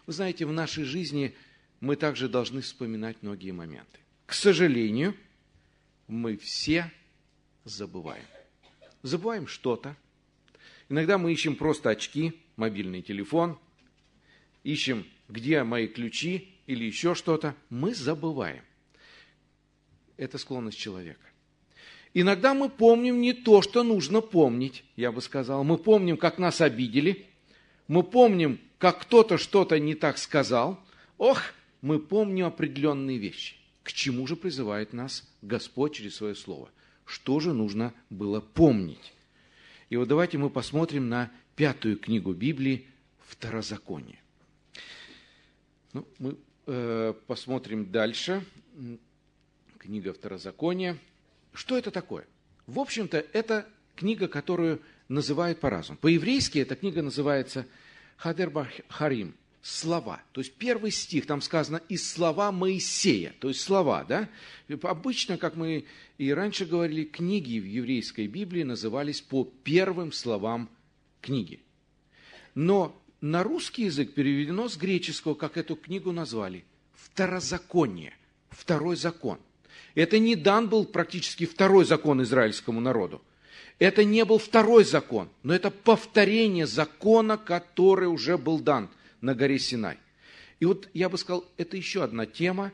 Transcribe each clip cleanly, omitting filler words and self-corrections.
Вы знаете, в нашей жизни мы также должны вспоминать многие моменты. К сожалению, мы все забываем. Забываем что-то. Иногда мы ищем просто очки, мобильный телефон, ищем, где мои ключи или еще что-то. Мы забываем. Это склонность человека. Иногда мы помним не то, что нужно помнить, я бы сказал. Мы помним, как нас обидели. Мы помним, как кто-то что-то не так сказал. Мы помним определенные вещи. К чему же призывает нас Господь через свое слово? Что же нужно было помнить? И вот давайте мы посмотрим на 5 книгу Библии, Второзаконие. Мы посмотрим дальше. Книга Второзакония. Что это такое? В общем-то, это книга, которую называют по-разному. По-еврейски эта книга называется Хадер Харим, слова. То есть первый стих, там сказано из слова Моисея, то есть слова, да? Обычно, как мы и раньше говорили, книги в еврейской Библии назывались по первым словам книги. Но на русский язык переведено с греческого, как эту книгу назвали, Второзаконие, второй закон. Это не дан был практически второй закон израильскому народу. Это не был второй закон, но это повторение закона, который уже был дан на горе Синай. И вот я бы сказал, это еще одна тема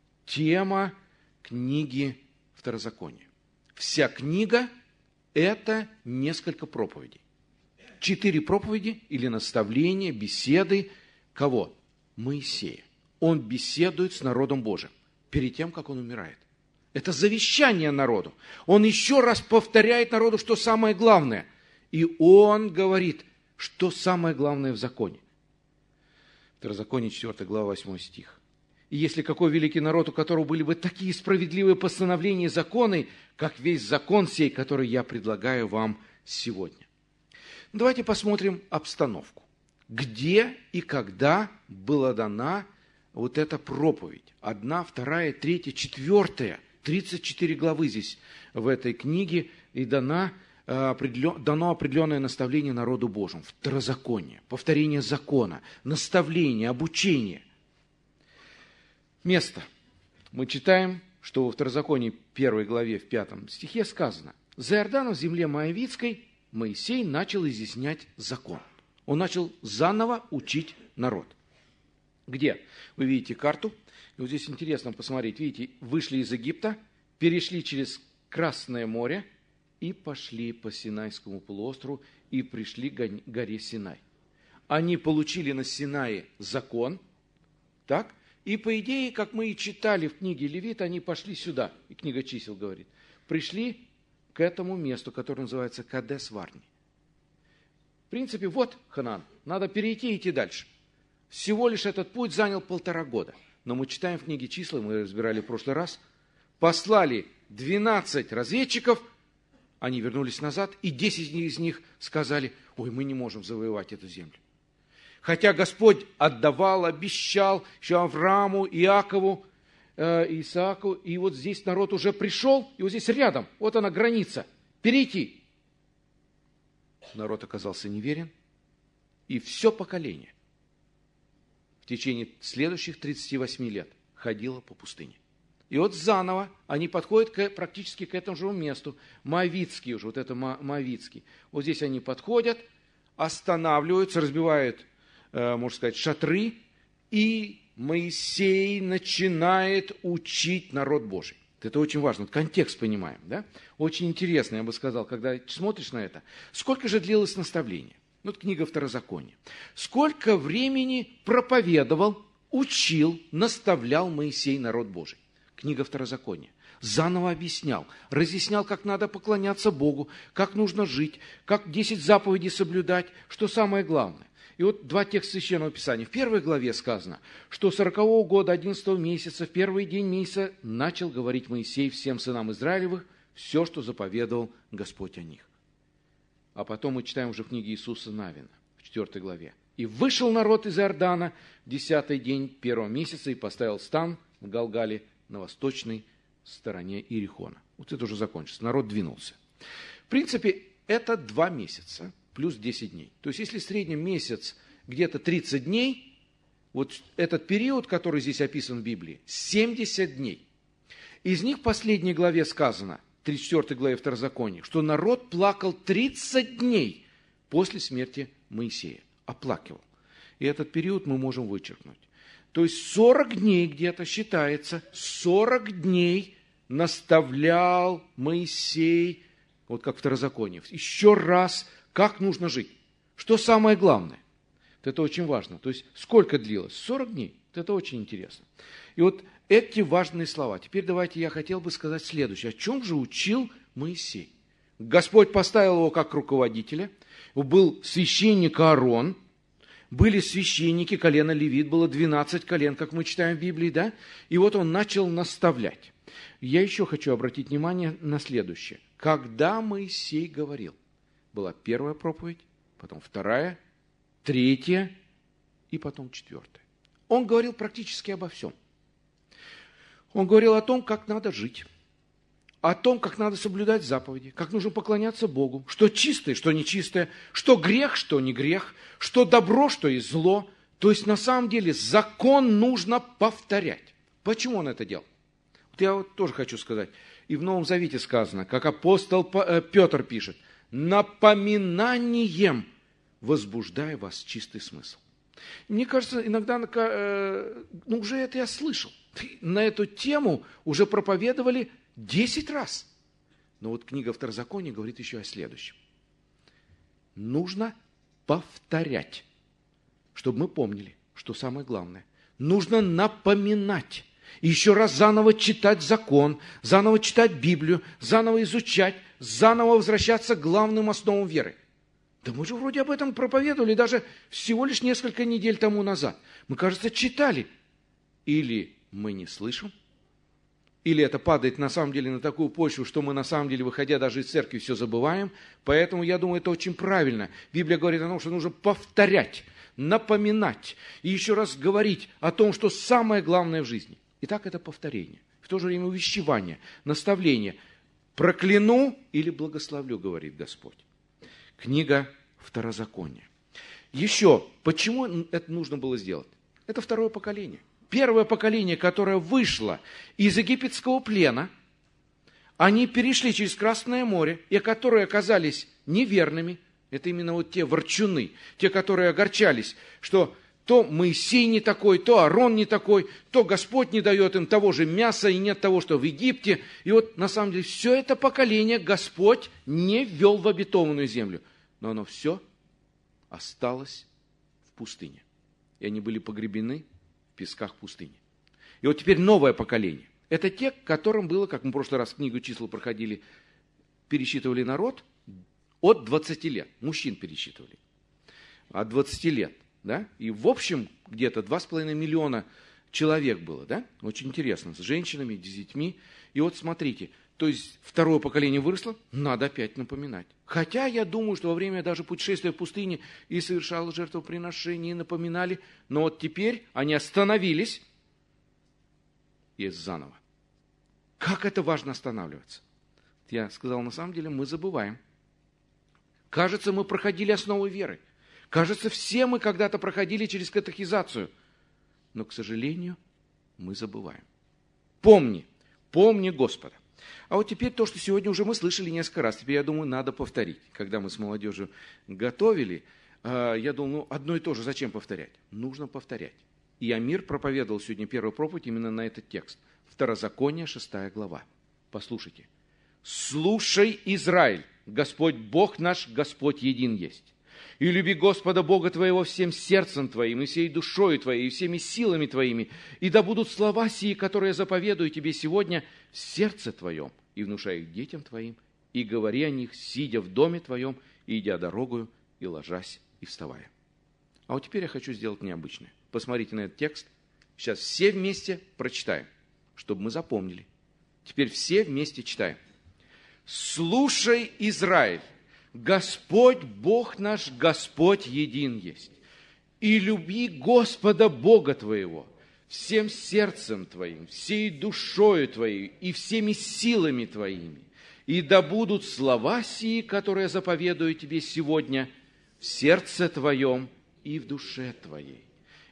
книги Второзакония. Вся книга – это несколько проповедей. 4 проповеди или наставления, беседы. Кого? Моисея. Он беседует с народом Божиим перед тем, как он умирает. Это завещание народу. Он еще раз повторяет народу, что самое главное. И он говорит, что самое главное в законе. Второзаконие, 4 глава, 8 стих. И если какой великий народ, у которого были бы такие справедливые постановления и законы, как весь закон сей, который я предлагаю вам сегодня. Давайте посмотрим обстановку. Где и когда была дана вот эта проповедь? 1, 2, 3, 4. 34 главы здесь в этой книге, и дано определенное наставление народу Божьему. Второзаконие, повторение закона, наставление, обучение. Место. Мы читаем, что во Второзаконии 1 главе в 5 стихе сказано: «За Иорданом в земле Моавитской Моисей начал изъяснять закон». Он начал заново учить народ. Где? Вы видите карту. И вот здесь интересно посмотреть. Видите, вышли из Египта, перешли через Красное море и пошли по Синайскому полуострову и пришли к горе Синай. Они получили на Синае закон, так? И по идее, как мы и читали в книге Левит, они пошли сюда, и книга чисел говорит, пришли к этому месту, которое называется Кадес-Варни. В принципе, вот Ханаан, надо перейти и идти дальше. Всего лишь этот путь занял 1,5 года. Но мы читаем в книге числа, мы разбирали в прошлый раз, послали 12 разведчиков, они вернулись назад, и 10 из них сказали: мы не можем завоевать эту землю. Хотя Господь отдавал, обещал еще Аврааму, Иакову, Исааку, и вот здесь народ уже пришел, и вот здесь рядом, вот она граница, перейти. Народ оказался неверен, и все поколение в течение следующих 38 лет ходила по пустыне. И вот заново они подходят практически к этому же месту. Моавитский уже, вот это Моавитский. Вот здесь они подходят, останавливаются, разбивают, можно сказать, шатры, и Моисей начинает учить народ Божий. Это очень важно, контекст понимаем, да? Очень интересно, я бы сказал, когда смотришь на это. Сколько же длилось наставление? Вот книга Второзакония. Сколько времени проповедовал, учил, наставлял Моисей народ Божий? Книга Второзакония. Заново объяснял, разъяснял, как надо поклоняться Богу, как нужно жить, как 10 заповедей соблюдать, что самое главное. И вот 2 текста Священного Писания. В 1 главе сказано, что 40-го года 11-го месяца, в первый день месяца, начал говорить Моисей всем сынам Израилевых все, что заповедовал Господь о них. А потом мы читаем уже в книге Иисуса Навина, в 4 главе. «И вышел народ из Иордана в 10-й день 1-го месяца и поставил стан в Галгале на восточной стороне Иерихона». Вот это уже закончится. Народ двинулся. В принципе, это 2 месяца плюс 10 дней. То есть, если в среднем месяц где-то 30 дней, вот этот период, который здесь описан в Библии, 70 дней. Из них в последней главе сказано, 34 главе Второзакония, что народ плакал 30 дней после смерти Моисея. Оплакивал. И этот период мы можем вычеркнуть. То есть 40 дней где-то считается, 40 дней наставлял Моисей, вот как Второзаконие, еще раз, как нужно жить. Что самое главное? Это очень важно. То есть сколько длилось? 40 дней. Это очень интересно. И вот эти важные слова. Теперь давайте я хотел бы сказать следующее. О чем же учил Моисей? Господь поставил его как руководителя. Был священник Аарон. Были священники, колено Левит, было 12 колен, как мы читаем в Библии, да? И вот он начал наставлять. Я еще хочу обратить внимание на следующее. Когда Моисей говорил, была первая проповедь, потом вторая, третья и потом четвертая. Он говорил практически обо всем. Он говорил о том, как надо жить, о том, как надо соблюдать заповеди, как нужно поклоняться Богу, что чистое, что нечистое, что грех, что не грех, что добро, что и зло. То есть, на самом деле, закон нужно повторять. Почему он это делал? Вот я вот тоже хочу сказать. И в Новом Завете сказано, как апостол Петр пишет, напоминанием возбуждая вас чистый смысл. Мне кажется, иногда, уже это я слышал. На эту тему уже проповедовали 10 раз. Но вот книга Второзакония говорит еще о следующем. Нужно повторять, чтобы мы помнили, что самое главное. Нужно напоминать. И еще раз заново читать закон, заново читать Библию, заново изучать, заново возвращаться к главным основам веры. Да мы же вроде об этом проповедовали даже всего лишь несколько недель тому назад. Мы, кажется, читали. Или мы не слышим, или это падает на самом деле на такую почву, что мы на самом деле, выходя даже из церкви, все забываем. Поэтому я думаю, это очень правильно. Библия говорит о том, что нужно повторять, напоминать и еще раз говорить о том, что самое главное в жизни. Итак, это повторение. В то же время увещевание, наставление. Прокляну или благословлю, говорит Господь. Книга Второзакония. Еще, почему это нужно было сделать? Это второе поколение. Первое поколение, которое вышло из египетского плена, они перешли через Красное море, и которые оказались неверными, это именно вот те ворчуны, те, которые огорчались, что то Моисей не такой, то Аарон не такой, то Господь не дает им того же мяса, и нет того, что в Египте. И вот на самом деле все это поколение Господь не ввел в обетованную землю, но оно все осталось в пустыне. И они были погребены в песках пустыни. И вот теперь новое поколение. Это те, которым было, как мы в прошлый раз книгу числа проходили, пересчитывали народ от 20 лет. Мужчин пересчитывали. От 20 лет. Да? И в общем где-то 2,5 миллиона человек было. Да? Очень интересно. С женщинами, с детьми. И вот смотрите. То есть второе поколение выросло, надо опять напоминать. Хотя я думаю, что во время даже путешествия в пустыне и совершало жертвоприношения, и напоминали. Но вот теперь они остановились и заново. Как это важно останавливаться? Я сказал, на самом деле мы забываем. Кажется, мы проходили основы веры. Кажется, все мы когда-то проходили через катехизацию. Но, к сожалению, мы забываем. Помни Господа. А вот теперь то, что сегодня уже мы слышали несколько раз, теперь, я думаю, надо повторить. Когда мы с молодежью готовили, я думал, одно и то же, зачем повторять? Нужно повторять. И Амир проповедовал сегодня первую проповедь именно на этот текст. Второзаконие, 6 глава. Послушайте. «Слушай, Израиль, Господь Бог наш, Господь един есть. И люби Господа Бога твоего всем сердцем твоим, и всей душою твоей, и всеми силами твоими. И да будут слова сии, которые я заповедую тебе сегодня, в сердце твоем, и внушай их детям твоим, и говори о них, сидя в доме твоем, и идя дорогою, и ложась, и вставая». А вот теперь я хочу сделать необычное. Посмотрите на этот текст. Сейчас все вместе прочитаем, чтобы мы запомнили. Теперь все вместе читаем. «Слушай, Израиль, Господь Бог наш, Господь един есть. И люби Господа Бога твоего всем сердцем твоим, всей душою твоей и всеми силами твоими. И да будут слова сии, которые я заповедую тебе сегодня, в сердце твоем и в душе твоей.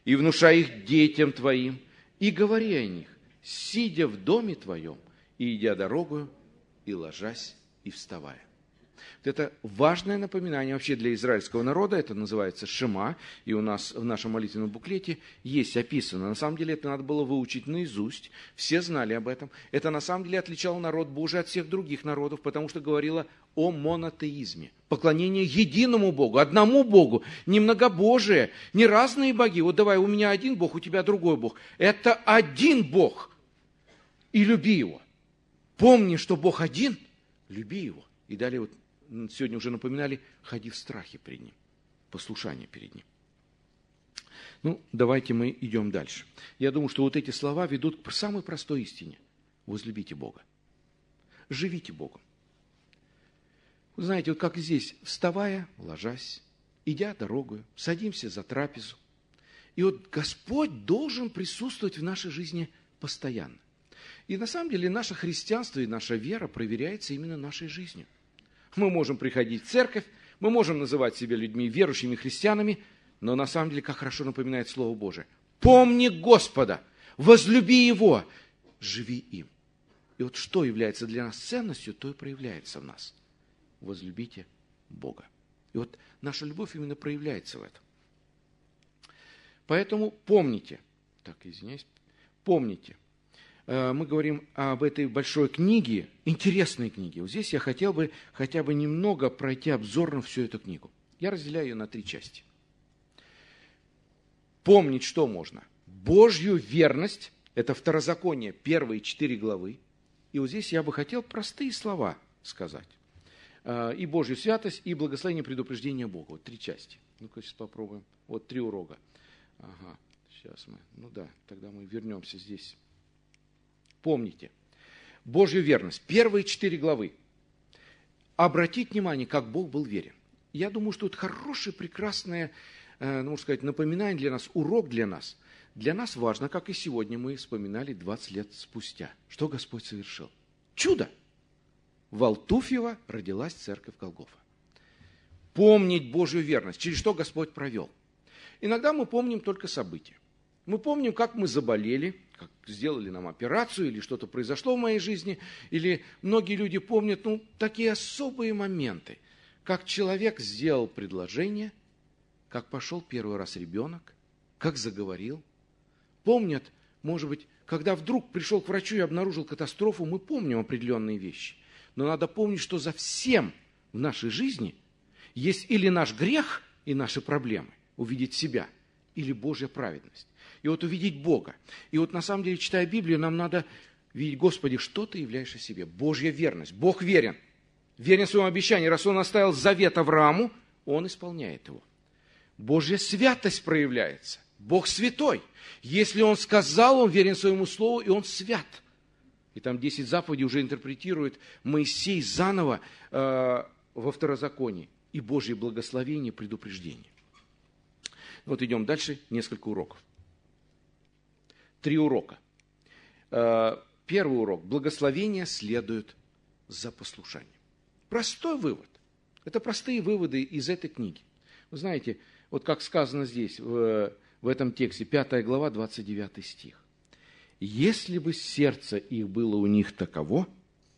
и внушай их детям твоим, и говори о них, сидя в доме твоем, и идя дорогою, и ложась, и вставая». Это важное напоминание вообще для израильского народа, это называется Шема, и у нас в нашем молитвенном буклете есть описано. На самом деле это надо было выучить наизусть, все знали об этом. Это на самом деле отличало народ Божий от всех других народов, потому что говорило о монотеизме. Поклонение единому Богу, одному Богу, не многобожие, не разные боги. Вот давай, у меня один Бог, у тебя другой Бог. Это один Бог, и люби Его. Помни, что Бог один, люби Его. И далее вот сегодня уже напоминали, ходи в страхе перед Ним, послушание перед Ним. Ну, давайте мы идем дальше. Я думаю, что вот эти слова ведут к самой простой истине. Возлюбите Бога. Живите Богом. Вы знаете, вот как здесь, вставая, ложась, идя дорогою, садимся за трапезу. И вот Господь должен присутствовать в нашей жизни постоянно. И на самом деле наше христианство и наша вера проверяется именно нашей жизнью. Мы можем приходить в церковь, мы можем называть себя людьми верующими христианами, но на самом деле, как хорошо напоминает Слово Божие, помни Господа, возлюби Его, живи им. И вот что является для нас ценностью, то и проявляется в нас. Возлюбите Бога. И вот наша любовь именно проявляется в этом. Поэтому помните, помните, мы говорим об этой большой книге, интересной книге. Вот здесь я хотел бы хотя бы немного пройти обзорно всю эту книгу. Я разделяю ее на 3 части. Помнить что можно? Божью верность, это Второзаконие, первые 4 главы. И вот здесь я бы хотел простые слова сказать. И Божью святость, и благословение предупреждения Бога. Вот 3 части. Ну-ка сейчас попробуем. Вот 3 урока. Ага, сейчас мы, тогда мы вернемся здесь. Помните, Божью верность, первые 4 главы. Обратить внимание, как Бог был верен. Я думаю, что это хорошее, прекрасное, можно сказать, напоминание для нас, урок для нас. Для нас важно, как и сегодня мы вспоминали 20 лет спустя, что Господь совершил. Чудо! В Алтуфьево родилась церковь Голгофа. Помнить Божью верность, через что Господь провел. Иногда мы помним только события. Мы помним, как мы заболели, как сделали нам операцию, или что-то произошло в моей жизни, или многие люди помнят, такие особые моменты, как человек сделал предложение, как пошел первый раз ребенок, как заговорил. Помнят, может быть, когда вдруг пришел к врачу и обнаружил катастрофу, мы помним определенные вещи. Но надо помнить, что за всем в нашей жизни есть или наш грех и наши проблемы, увидеть себя, или Божья праведность. И вот увидеть Бога. И вот на самом деле, читая Библию, нам надо видеть, Господи, что Ты являешься себе. Божья верность. Бог верен. Верен в своем обещании. Раз Он оставил завет Аврааму, Он исполняет его. Божья святость проявляется. Бог святой. Если Он сказал, Он верен своему слову, и Он свят. И там 10 заповедей уже интерпретирует Моисей заново во Второзаконии. И Божье благословение, предупреждение. Вот идем дальше, несколько уроков. 3 урока. Первый урок. Благословение следует за послушанием. Простой вывод. Это простые выводы из этой книги. Вы знаете, вот как сказано здесь, в этом тексте, 5 глава, 29 стих. «Если бы сердце их было у них таково,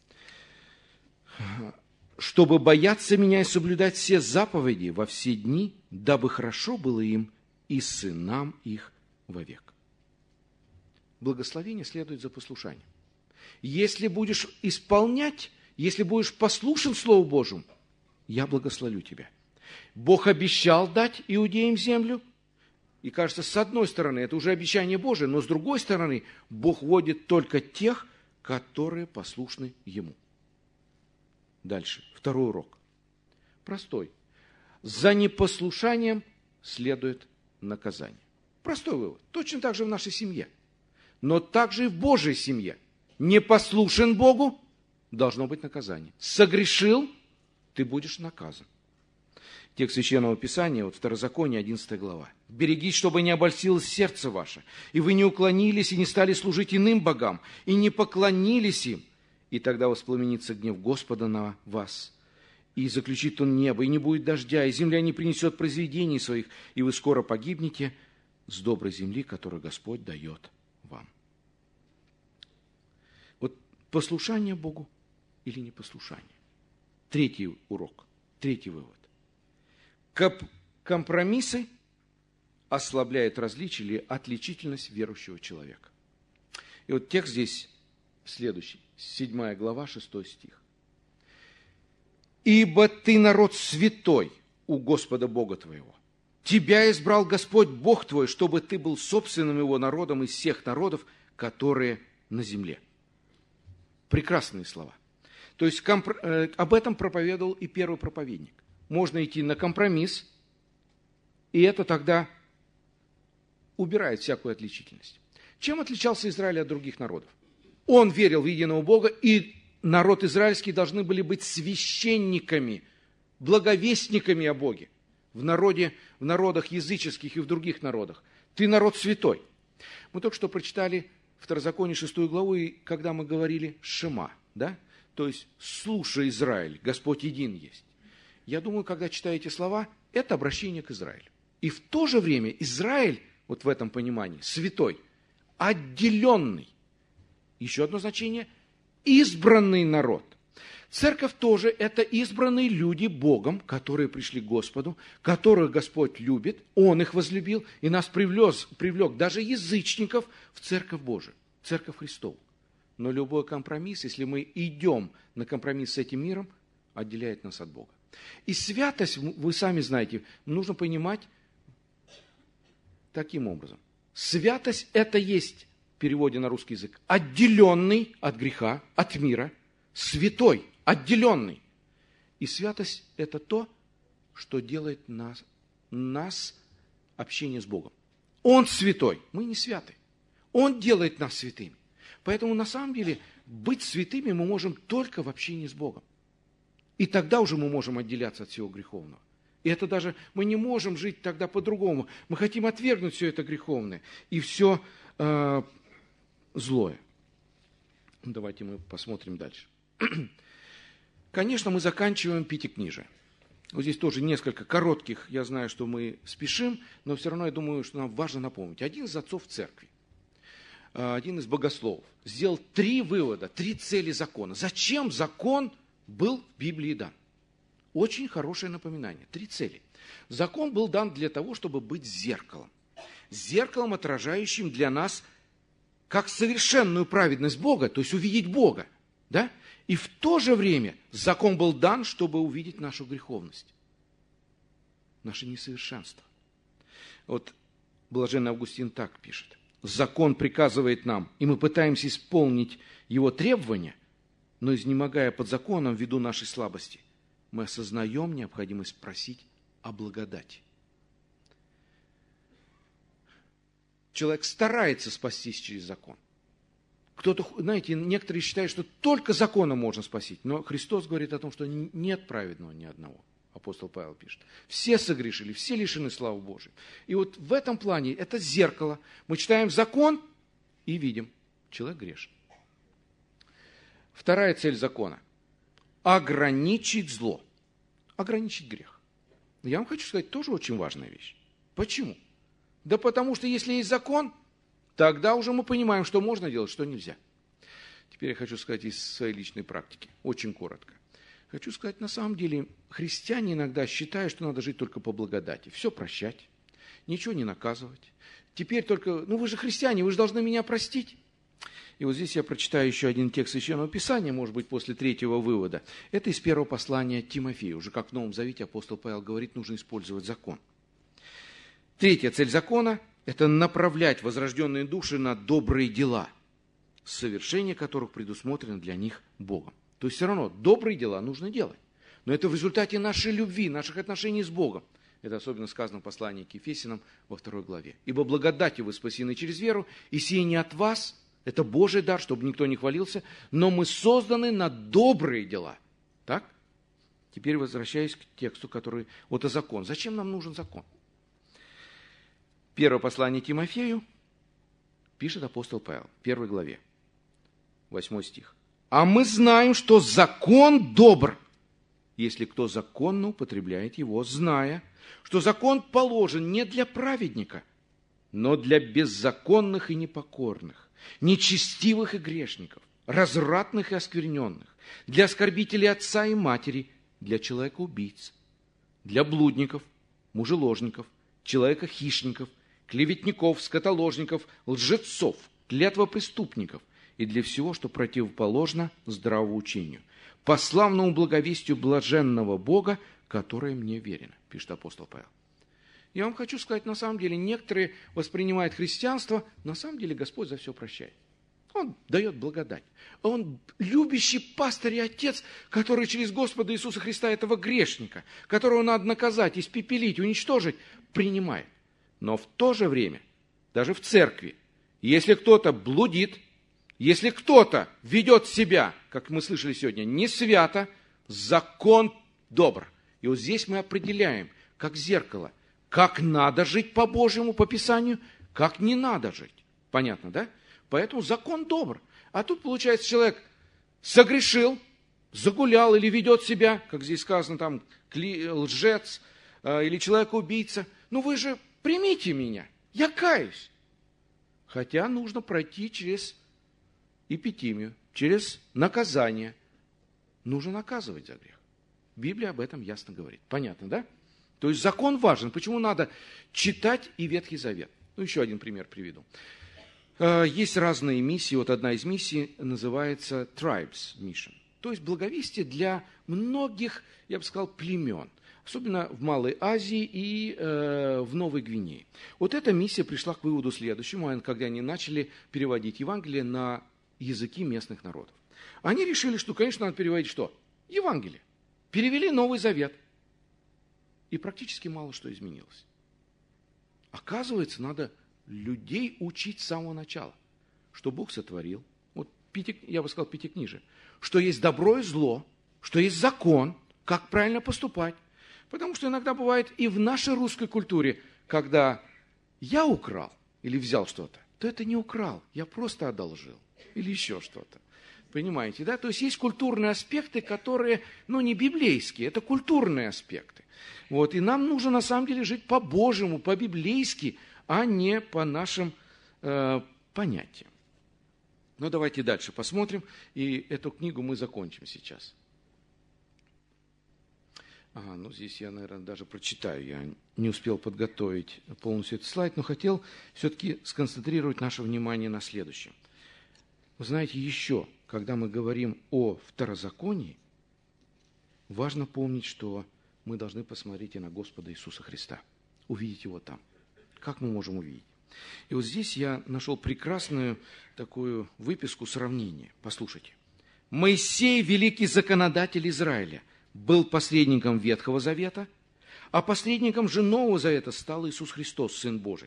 чтобы бояться меня и соблюдать все заповеди во все дни, дабы хорошо было им и сынам их вовек». Благословение следует за послушанием. Если будешь исполнять, если будешь послушен Слову Божьему, я благословлю тебя. Бог обещал дать иудеям землю. И кажется, с одной стороны, это уже обещание Божие, но с другой стороны, Бог вводит только тех, которые послушны Ему. Дальше, 2 урок. Простой. За непослушанием следует наказание. Простой вывод. Точно так же в нашей семье. Но также и в Божьей семье. Не послушен Богу, должно быть наказание. Согрешил, ты будешь наказан. Текст Священного Писания, вот Второзаконие, 11 глава. «Берегись, чтобы не обольстилось сердце ваше, и вы не уклонились и не стали служить иным богам, и не поклонились им, и тогда воспламенится гнев Господа на вас, и заключит Он небо, и не будет дождя, и земля не принесет произведений своих, и вы скоро погибнете. с доброй земли, которую Господь дает вам. Вот послушание Богу или непослушание. Третий урок, третий вывод. Компромиссы ослабляют различие или отличительность верующего человека. И вот текст здесь следующий, 7 глава, 6 стих. «Ибо ты народ святой у Господа Бога твоего. Тебя избрал Господь Бог твой, чтобы ты был собственным его народом из всех народов, которые на земле». Прекрасные слова. То есть об этом проповедовал и первый проповедник. Можно идти на компромисс, и это тогда убирает всякую отличительность. Чем отличался Израиль от других народов? Он верил в единого Бога, и народ израильский должны были быть священниками, благовестниками о Боге. В народах языческих и в других народах. Ты народ святой. Мы только что прочитали Второзаконие 6 главу, и когда мы говорили «Шема», да? То есть «Слушай, Израиль, Господь един есть». Я думаю, когда читаю эти слова, это обращение к Израилю. И в то же время Израиль, вот в этом понимании, святой, отделенный. Еще одно значение – избранный народ. Церковь тоже – это избранные люди Богом, которые пришли к Господу, которых Господь любит, Он их возлюбил и нас привлек даже язычников в Церковь Божию, Церковь Христову. Но любой компромисс, если мы идем на компромисс с этим миром, отделяет нас от Бога. И святость, вы сами знаете, нужно понимать таким образом. Святость – это есть, в переводе на русский язык, отделенный от греха, от мира, святой, отделенный. И святость – это то, что делает нас общение с Богом. Он святой, мы не святы. Он делает нас святыми. Поэтому на самом деле быть святыми мы можем только в общении с Богом. И тогда уже мы можем отделяться от всего греховного. И это даже, мы не можем жить тогда по-другому. Мы хотим отвергнуть все это греховное и все злое. Давайте мы посмотрим дальше. Конечно, мы заканчиваем Пятикнижие. Вот здесь тоже несколько коротких, я знаю, что мы спешим, но все равно я думаю, что нам важно напомнить. Один из отцов церкви, один из богословов, сделал 3 вывода, 3 цели закона. Зачем закон был в Библии дан? Очень хорошее напоминание. 3 цели. Закон был дан для того, чтобы быть зеркалом. Зеркалом, отражающим для нас как совершенную праведность Бога, то есть увидеть Бога. Да? И в то же время закон был дан, чтобы увидеть нашу греховность, наше несовершенство. Вот блаженный Августин так пишет. Закон приказывает нам, и мы пытаемся исполнить его требования, но изнемогая под законом ввиду нашей слабости, мы осознаем необходимость просить о благодати. Человек старается спастись через закон. Кто-то, знаете, некоторые считают, что только законом можно спасить, но Христос говорит о том, что нет праведного ни одного. Апостол Павел пишет. Все согрешили, все лишены славы Божией. И вот в этом плане это зеркало. Мы читаем закон и видим, человек грешен. Вторая цель закона – ограничить зло, ограничить грех. Я вам хочу сказать, тоже очень важная вещь. Почему? Да потому что если есть закон, тогда уже мы понимаем, что можно делать, что нельзя. Теперь я хочу сказать из своей личной практики, очень коротко. Хочу сказать, на самом деле, христиане иногда считают, что надо жить только по благодати. Все прощать, ничего не наказывать. Теперь только, вы же христиане, вы же должны меня простить. И вот здесь я прочитаю еще один текст Священного Писания, может быть, после 3-го вывода. Это из 1-го послания Тимофею. Уже как в Новом Завете апостол Павел говорит, нужно использовать закон. 3-я цель закона – это направлять возрожденные души на добрые дела, совершение которых предусмотрено для них Богом. То есть все равно добрые дела нужно делать. Но это в результате нашей любви, наших отношений с Богом. Это особенно сказано в послании к Ефесянам во 2 главе. «Ибо благодатью вы спасены через веру, и сие не от вас». Это Божий дар, чтобы никто не хвалился, но мы созданы на добрые дела. Так? Теперь возвращаясь к тексту, который... Вот закон. Зачем нам нужен закон? 1 послание Тимофею пишет апостол Павел в 1 главе, 8 стих. «А мы знаем, что закон добр, если кто законно употребляет его, зная, что закон положен не для праведника, но для беззаконных и непокорных, нечестивых и грешников, развратных и оскверненных, для оскорбителей отца и матери, для человека-убийц, для блудников, мужеложников, человека-хищников, клеветников, скотоложников, лжецов, клятвопреступников и для всего, что противоположно здравому учению, по славному благовестию блаженного Бога, которое мне верено, пишет апостол Павел. Я вам хочу сказать, на самом деле, некоторые воспринимают христианство, на самом деле Господь за все прощает. Он дает благодать. Он любящий пастырь и отец, который через Господа Иисуса Христа, этого грешника, которого надо наказать, испепелить, уничтожить, принимает. Но в то же время, даже в церкви, если кто-то блудит, если кто-то ведет себя, как мы слышали сегодня, не свято, закон добр. И вот здесь мы определяем, как зеркало, как надо жить по Божьему, по Писанию, как не надо жить. Понятно, да? Поэтому закон добр. А тут, получается, человек согрешил, загулял или ведет себя, как здесь сказано, там, лжец или человек-убийца. Ну вы же примите меня, я каюсь. Хотя нужно пройти через эпитимию, через наказание. Нужно наказывать за грех. Библия об этом ясно говорит. Понятно, да? То есть закон важен. Почему надо читать и Ветхий Завет? Ну, еще один пример приведу. Есть разные миссии. Вот одна из миссий называется Tribes Mission. То есть благовестие для многих, я бы сказал, племен. Особенно в Малой Азии и в Новой Гвинее. Вот эта миссия пришла к выводу следующему, когда они начали переводить Евангелие на языки местных народов. Они решили, что, конечно, надо переводить что? Евангелие. Перевели Новый Завет. И практически мало что изменилось. Оказывается, надо людей учить с самого начала, что Бог сотворил. Вот я бы сказал, пятикнижие. Что есть добро и зло, что есть закон, как правильно поступать. Потому что иногда бывает и в нашей русской культуре, когда я украл или взял что-то, то это не украл, я просто одолжил или еще что-то. Понимаете, да? То есть есть культурные аспекты, которые, не библейские, это культурные аспекты. Вот, и нам нужно на самом деле жить по-божьему, по-библейски, а не по нашим понятиям. Но давайте дальше посмотрим, и эту книгу мы закончим сейчас. Здесь я, наверное, даже прочитаю. Я не успел подготовить полностью этот слайд, но хотел все-таки сконцентрировать наше внимание на следующем. Вы знаете, еще, когда мы говорим о второзаконии, важно помнить, что мы должны посмотреть и на Господа Иисуса Христа, увидеть Его там. Как мы можем увидеть? И вот здесь я нашел прекрасную такую выписку, сравнение. Послушайте. Моисей, великий законодатель Израиля, был посредником Ветхого Завета, а посредником же Нового Завета стал Иисус Христос, Сын Божий.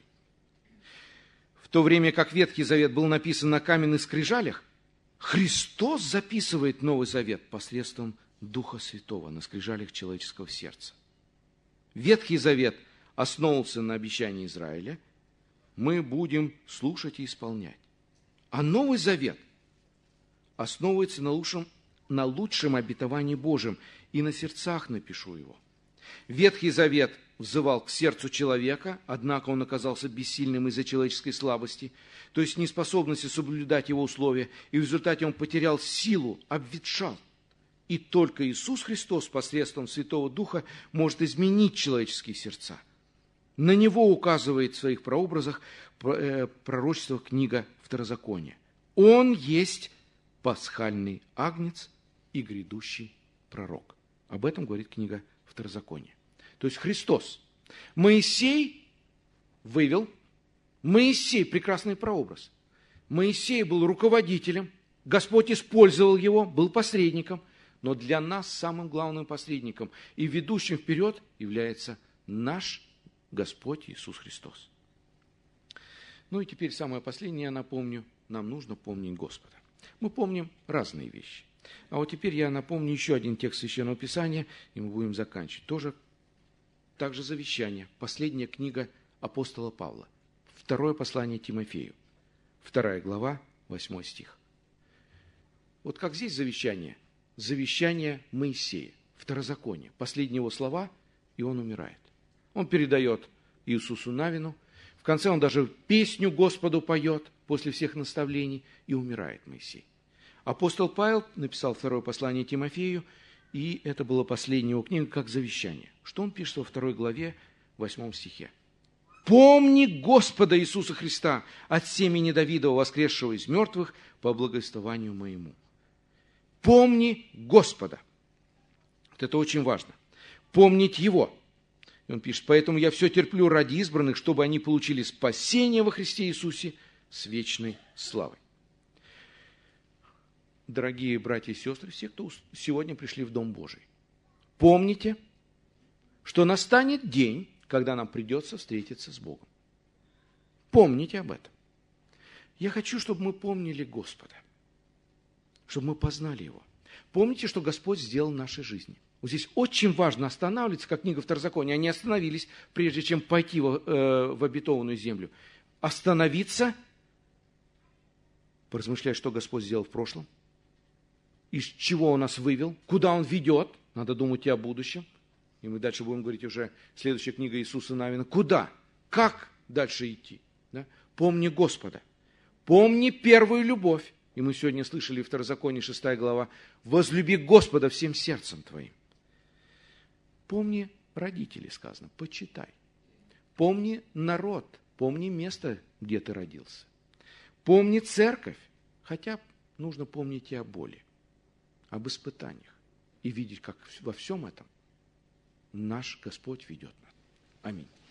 В то время как Ветхий Завет был написан на каменных скрижалях, Христос записывает Новый Завет посредством Духа Святого на скрижалях человеческого сердца. Ветхий Завет основывался на обещании Израиля, мы будем слушать и исполнять. А Новый Завет основывается на лучшем обетовании Божьем, и на сердцах напишу его. Ветхий Завет взывал к сердцу человека, однако он оказался бессильным из-за человеческой слабости, то есть неспособности соблюдать его условия, и в результате он потерял силу, обветшал. И только Иисус Христос посредством Святого Духа может изменить человеческие сердца. На Него указывает в своих прообразах пророчество книга Второзакония. Он есть пасхальный агнец и грядущий пророк. Об этом говорит книга Второзакония. То есть Христос. Моисей вывел. Моисей – прекрасный прообраз. Моисей был руководителем. Господь использовал его, был посредником. Но для нас самым главным посредником и ведущим вперед является наш Господь Иисус Христос. И теперь самое последнее я напомню. Нам нужно помнить Господа. Мы помним разные вещи. А вот теперь я напомню еще один текст Священного Писания, и мы будем заканчивать. Также завещание. Последняя книга апостола Павла. Второе послание Тимофею. 2 глава, 8 стих. Вот как здесь завещание? Завещание Моисея. Второзаконие. Последние его слова, и он умирает. Он передает Иисусу Навину. В конце он даже песню Господу поет после всех наставлений, и умирает Моисей. Апостол Павел написал второе послание Тимофею, и это было последняя его книга, как завещание. Что он пишет во 2 главе, 8 стихе? «Помни Господа Иисуса Христа от семени Давидова, воскресшего из мертвых, по благовествованию моему». Помни Господа. Вот это очень важно. Помнить Его. И он пишет: «Поэтому я все терплю ради избранных, чтобы они получили спасение во Христе Иисусе с вечной славой». Дорогие братья и сестры, все, кто сегодня пришли в Дом Божий, помните, что настанет день, когда нам придется встретиться с Богом. Помните об этом. Я хочу, чтобы мы помнили Господа, чтобы мы познали Его. Помните, что Господь сделал в нашей жизни. Вот здесь очень важно останавливаться, как книга Второзакония. Они остановились, прежде чем пойти в обетованную землю. Остановиться, поразмышлять, что Господь сделал в прошлом, из чего Он нас вывел, куда Он ведет. Надо думать и о будущем. И мы дальше будем говорить уже, следующая книга Иисуса Навина. Куда? Как дальше идти? Да? Помни Господа. Помни первую любовь. И мы сегодня слышали в Второзаконии 6 глава. Возлюби Господа всем сердцем твоим. Помни родителей, сказано, почитай. Помни народ, помни место, где ты родился. Помни церковь, хотя нужно помнить и о боли, об испытаниях. И видеть, как во всем этом наш Господь ведет нас. Аминь.